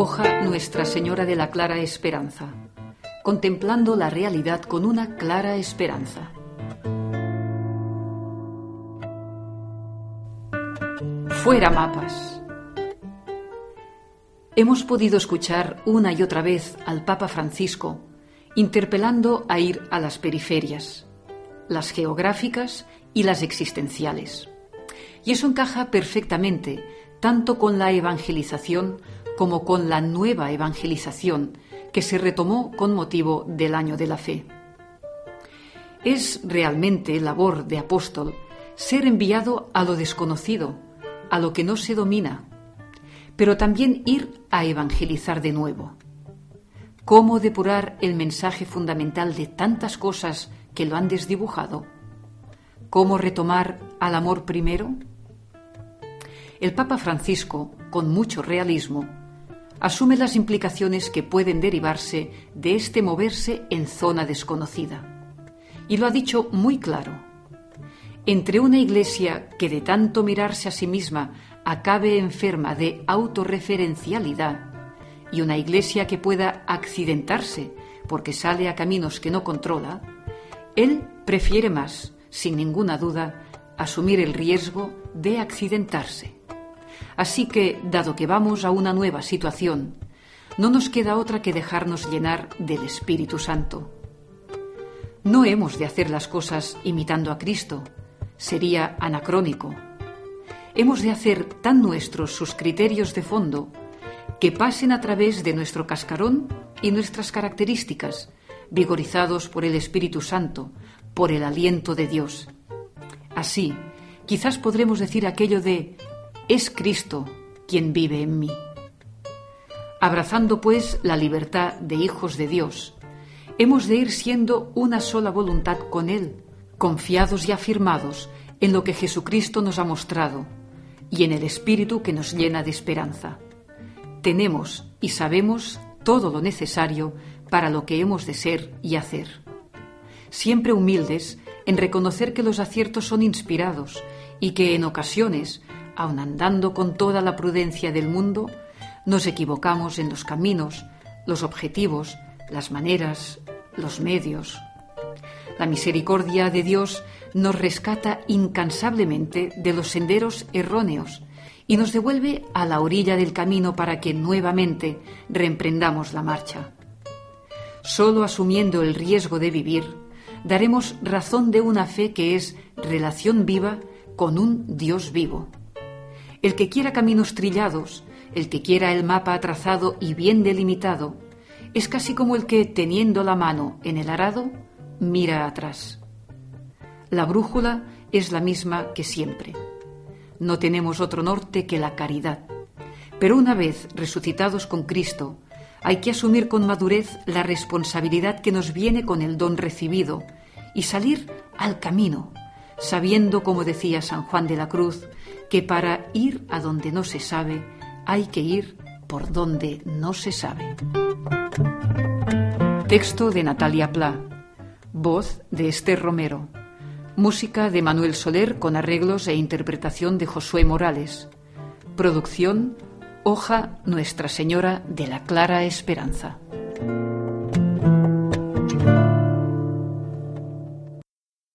Hoja Nuestra Señora de la Clara Esperanza, contemplando la realidad con una clara esperanza. Fuera mapas. Hemos podido escuchar una y otra vez al Papa Francisco interpelando a ir a las periferias, las geográficas y las existenciales. Y eso encaja perfectamente tanto con la evangelización como con la nueva evangelización que se retomó con motivo del Año de la Fe. Es realmente labor de apóstol ser enviado a lo desconocido, a lo que no se domina, pero también ir a evangelizar de nuevo. ¿Cómo depurar el mensaje fundamental de tantas cosas que lo han desdibujado? ¿Cómo retomar al amor primero? El Papa Francisco, con mucho realismo, asume las implicaciones que pueden derivarse de este moverse en zona desconocida. Y lo ha dicho muy claro. Entre una iglesia que de tanto mirarse a sí misma acabe enferma de autorreferencialidad y una iglesia que pueda accidentarse porque sale a caminos que no controla, él prefiere más, sin ninguna duda, asumir el riesgo de accidentarse. Así que, dado que vamos a una nueva situación, no nos queda otra que dejarnos llenar del Espíritu Santo. No hemos de hacer las cosas imitando a Cristo, sería anacrónico. Hemos de hacer tan nuestros sus criterios de fondo que pasen a través de nuestro cascarón y nuestras características, vigorizados por el Espíritu Santo, por el aliento de Dios. Así, quizás podremos decir aquello de «Es Cristo quien vive en mí». Abrazando, pues, la libertad de hijos de Dios, hemos de ir siendo una sola voluntad con Él, confiados y afirmados en lo que Jesucristo nos ha mostrado y en el Espíritu que nos llena de esperanza. Tenemos y sabemos todo lo necesario para lo que hemos de ser y hacer. Siempre humildes en reconocer que los aciertos son inspirados y que en ocasiones, aun andando con toda la prudencia del mundo, nos equivocamos en los caminos, los objetivos, las maneras, los medios. La misericordia de Dios nos rescata incansablemente de los senderos erróneos y nos devuelve a la orilla del camino para que nuevamente reemprendamos la marcha. Solo asumiendo el riesgo de vivir, daremos razón de una fe que es relación viva con un Dios vivo. El que quiera caminos trillados, el que quiera el mapa trazado y bien delimitado, es casi como el que, teniendo la mano en el arado, mira atrás. La brújula es la misma que siempre. No tenemos otro norte que la caridad. Pero una vez resucitados con Cristo, hay que asumir con madurez la responsabilidad que nos viene con el don recibido y salir al camino, sabiendo, como decía San Juan de la Cruz, que para ir a donde no se sabe, hay que ir por donde no se sabe. Texto de Natalia Pla. Voz de Esther Romero. Música de Manuel Soler con arreglos e interpretación de Josué Morales. Producción Hoja Nuestra Señora de la Clara Esperanza.